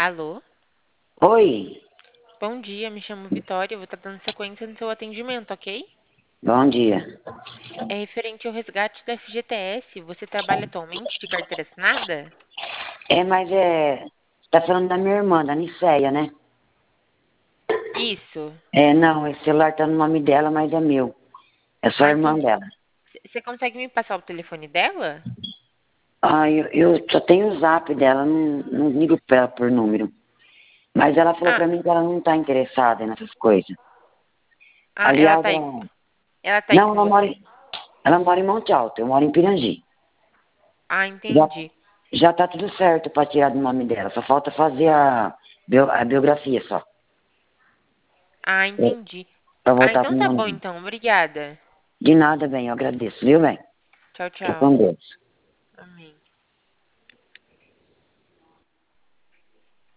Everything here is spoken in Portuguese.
Alô? Oi, Bom dia, me chamo Vitória, eu vou estar dando sequência no seu atendimento, ok? bom dia. É referente ao resgate da FGTS. Você trabalha atualmente de carteira assinada? Você tá falando da minha irmã, da Nicéia, né? Isso. Não, esse celular tá no nome dela, mas é meu. É só a Ah, irmã entendi. dela. Você consegue me passar o telefone dela? Eu só tenho o zap dela, não ligo pra ela por número. Mas ela falou Ah, pra mim que ela não tá interessada nessas coisas. ela Aliás, tá aí. Ela tá aí não, com você? ela mora em Monte Alto, eu moro em Pirangi. Ah, Já, entendi. já tá tudo certo pra tirar do nome dela, só falta fazer a biografia só. Ah, É, entendi. Pra Ah, voltar então pro tá nome bom dela. então. Obrigada. De nada, bem, eu agradeço, viu, bem? Tchau, Fica tchau. com Deus. Amém.